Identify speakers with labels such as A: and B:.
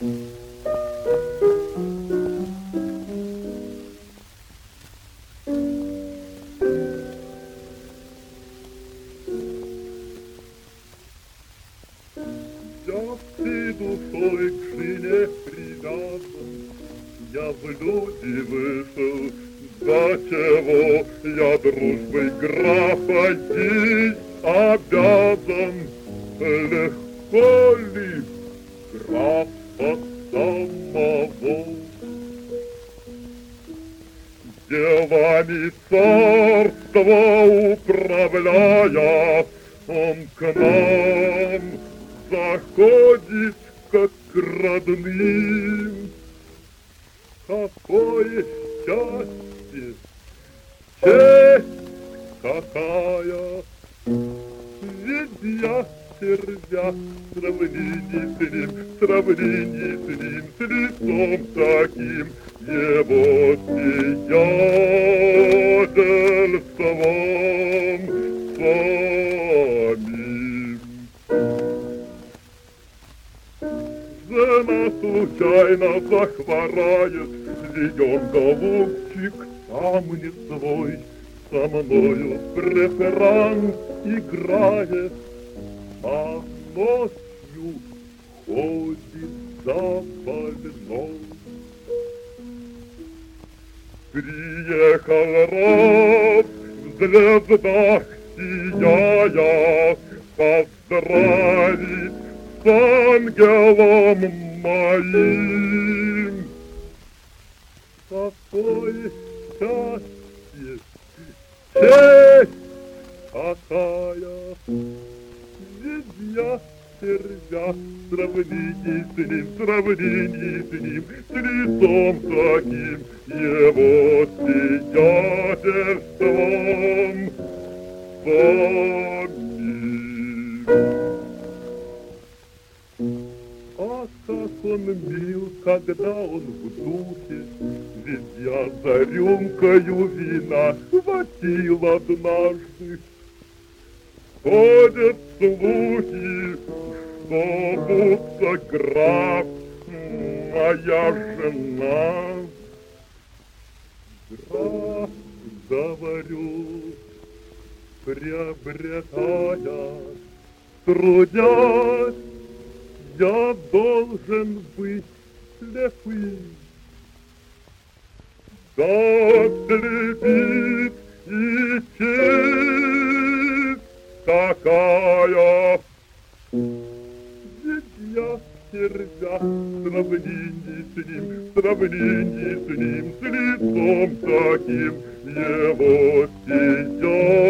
A: Я всей душой к жене привязан, я в люди вышел, за чего я дружбой графа ей обязан. Легко ли графа самого делами царства управляя, он к нам заходит как к родным. Какое счастье, честь какая, ведь я червя в сравнении с лицом таким его сиятельством самим. Жена случайно захворает, ее голубчик сам не свой, со мною преферанс играет, а ночью ходит за больной. Приехал раб в звездах сияя поздравить с ангелом моим. Какое счастье, честь какая, ведь я червя в сравнении с ним, с лицом таким его сиятельством самим. А как он мил, когда он в духе, ведь я за рюмкою вина хватил однажды. Ходят слухи, что будто граф моя жена. Граф, говорю, приобретая, трудясь, я должен быть слепым. Да слепит и честь какая, ведь я червя в сравнении с ним, с лицом таким его сиятельством